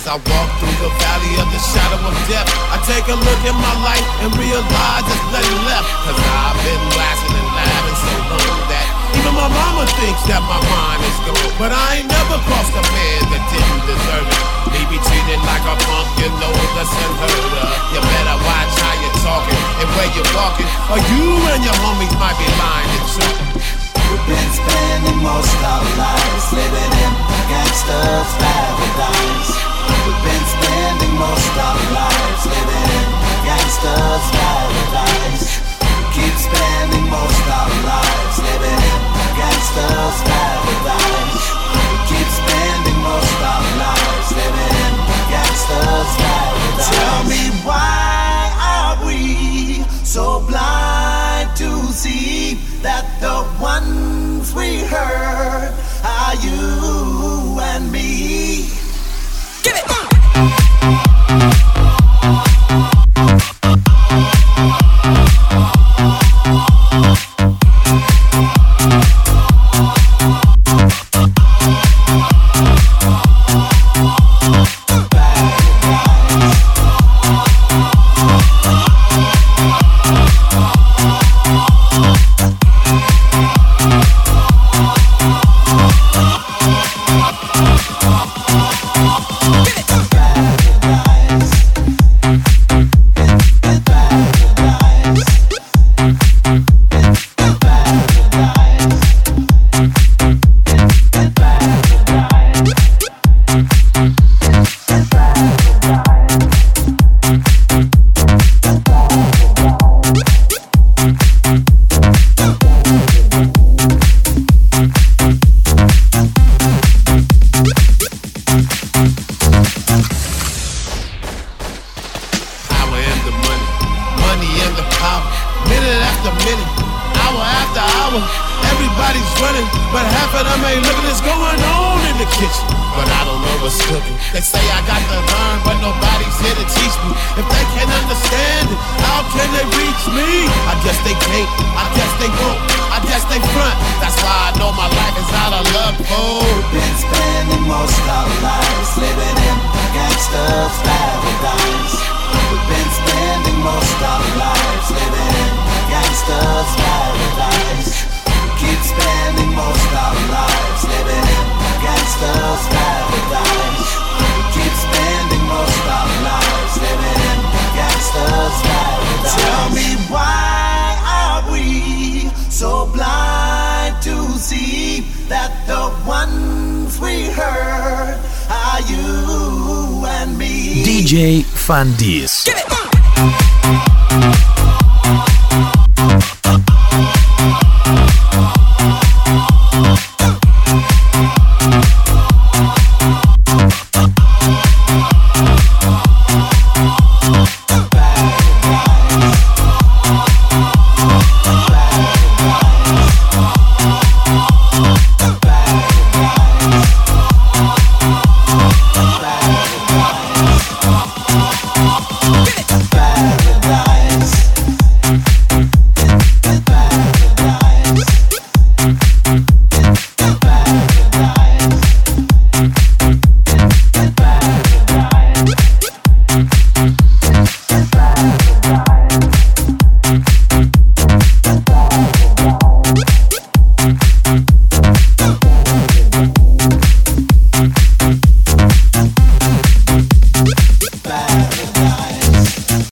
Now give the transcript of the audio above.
As I walk through the valley of the shadow of death, I take a look at my life and realize there's nothing left. Cause I've been blasting and laughing so long that even my mama thinks that my mind is gone. But I ain't never crossed a man that didn't deserve it. Me be treated like a punk, you know that's unheard of. You better watch how you're talking and where you're walking, or you and your homies might be lying to chalk. We've been spending most of our lives living in a gangster's paradise. We've been spending most of our lives living in a gangster's paradise. Keep spending most of our lives living in a gangster's paradise. Keep spending most of our lives living in a gangster's paradise. Tell me, why are we so blind to see that the ones we heard are you and me? Give it! DJ Fandis.